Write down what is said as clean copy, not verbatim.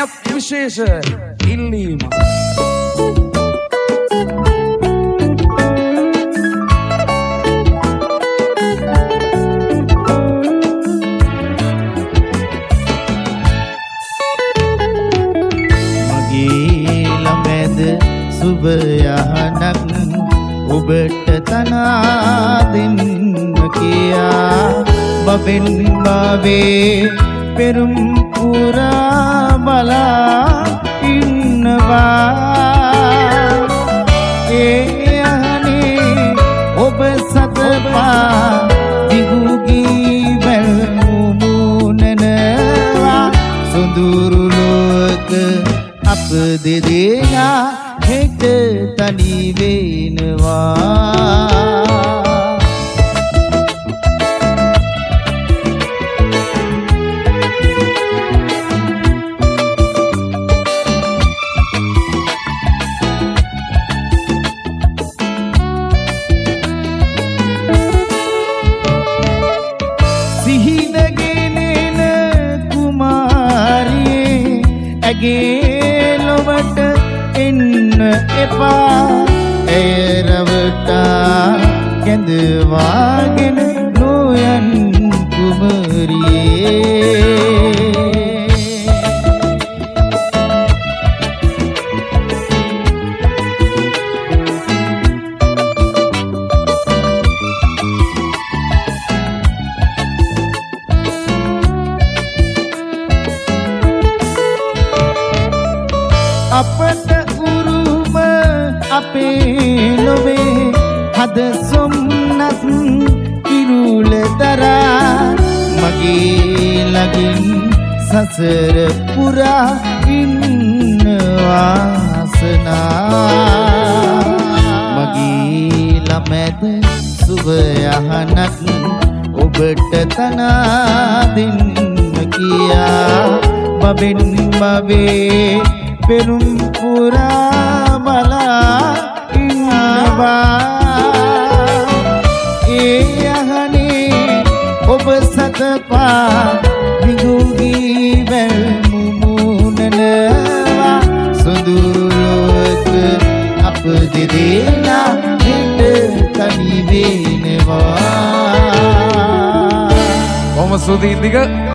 මෙයක් විශේෂ ඉල්ලීමක්. සුබ යහනක් ඔබට තනා දෙන්න කියා බබෙන් බවේ පෙරුම් පුරා බලා ඉන්නවා ඒ යහනේ ඔබ සතපා දිගුගී වැල් මුමුණනවා සොඳුරු ලෝක අප දෙදෙනා හෙට තනි වෙනවා සිහිනගෙන කුමාරියේ ඇගේ ලොවට එන්න එපා එය රවටා කැඳවාගෙන නොයන් කුමරියේ අපට උරුම අපේ ලොවේ හද සොම්නස් ඉරුල දරා මගේ ළඟින් සසර පුරා ඉන්න වාසනා මගේ ළමැද සුබ යහනක් ඔබට තනා දෙන්න කියා බබෙන් බවේ පෙරුම් පුරා බලා ඉන්නවා ඒ යහනේ ඔබ සතපා දිගුගී වැල් මුමුණනවා සොඳුරු ලෝක අප දෙදෙනා හෙට තනි වෙනවා. කොහොම සුදීන්දික